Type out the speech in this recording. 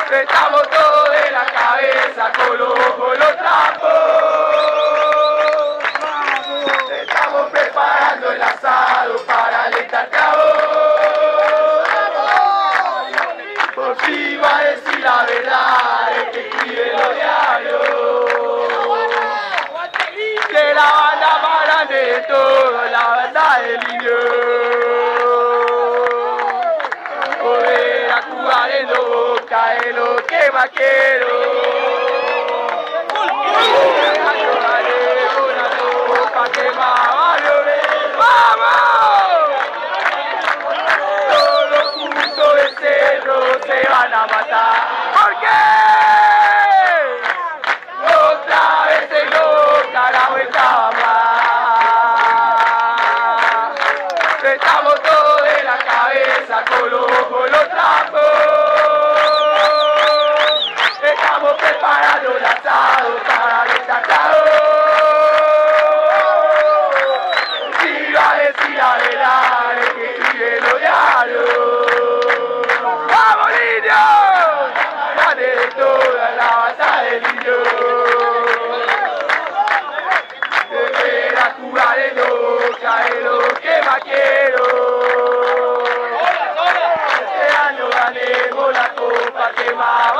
Estamos todos de la cabeza con los trapos. Estamos preparando el asado para alentar cabos. Por si va a decir la verdad el que escribe los diarios. Que la banda más grande de todo, la banda del niño. Volver a jugar en Boca es lo que más quiero. Que más va a llover. ¡Vamos! Todos los puntos del cerro se van a matar. ¿Por qué? Otra vez se loca la vuelta más. Estamos todos de la cabeza con los trapos. Estamos preparando el asado para el sacado. Si va a decir la verdad el que escribe los diarios. ¡Vamos, niños! Grande de toda la banda del niño. Volver a jugar en Boca es lo que más quiero. Este año ganemos la copa que más